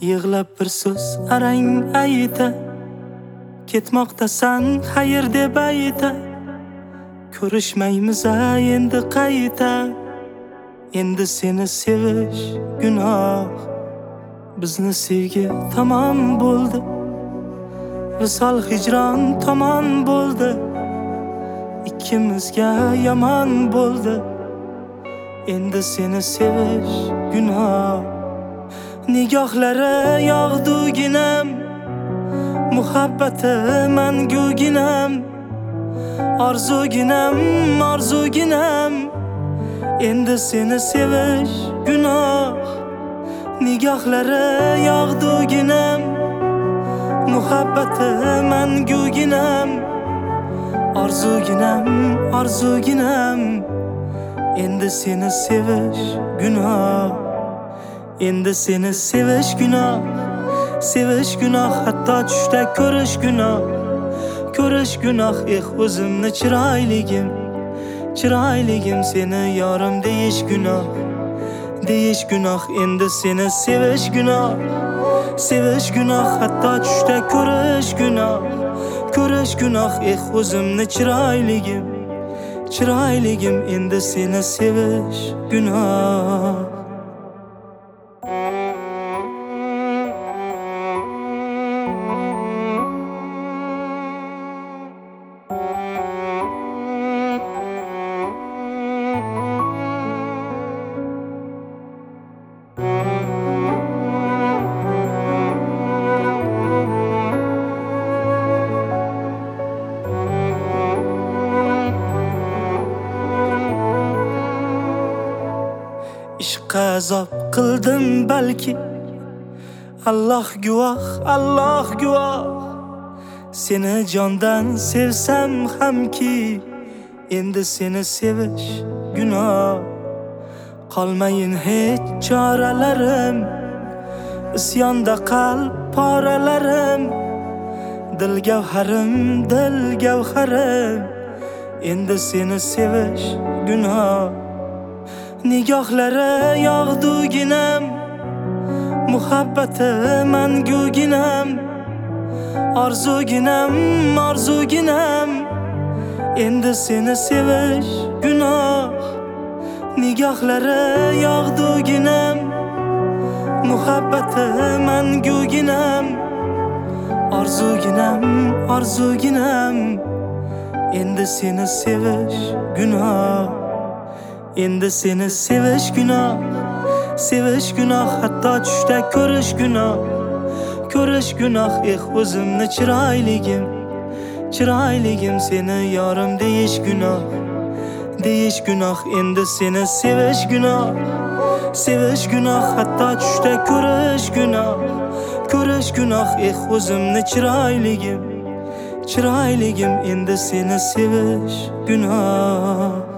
Yig'lab bir so'z arang ayta, ketmoqdasan xayr deb ayta. Ko'rishmaymiz endi qayta, endi seni sevish gunoh. Bizni sevgi tamom bo'ldi, visol hijron tomon bo'ldi. Ikkimizga yomon bo'ldi, endi seni sevish gunoh. Nigohlari yog'duginam, muhabbati manguginam. Orzuginam, orzuginam, endi seni sevish gunoh. Nigohlari yog'duginam, muhabbati manguginam. Orzuginam, orzuginam, endi seni sevish gunoh. Endi seni sevish gunoh. Sevish gunoh, hatto tushda ko'rish gunoh. Ko'rish gunoh, o'zimni chiroyligim. Chiroyligim seni yorim deyish gunoh. Deyish gunoh, endi seni sevish gunoh. Sevish gunoh, hatto tushda ko'rish gunoh. Ko'rish gunoh, o'zimni chiroyligim. Chiroyligim, endi seni sevish gunoh. Ishqa azob qildim balki, Alloh guvoh, Alloh guvoh. Seni jondan sevsam hamki, endi seni sevish gunoh. Qolmayin hech choralarim, isyonda qalb poralarim. Dil gavharim, dil gavharim, endi seni sevish gunoh. Nigohlari yog'duginam, muhabbati manguginam. Orzuginam, orzuginam, endi seni sevish gunoh. Nigohlari yog'duginam, muhabbati manguginam. Orzuginam, orzuginam, endi seni sevish gunoh. Endi seni sevish gunoh. Sevish gunoh, hatto tushda ko'rish gunoh. Ko'rish gunoh, o'zimni chiroyligim. Chiroyligim seni yorim deyish gunoh. Deyish gunoh, endi seni sevish gunoh. Sevish gunoh, hatto tushda ko'rish gunoh. Ko'rish gunoh, o'zimni chiroyligim. Chiroyligim, endi seni sevish gunoh.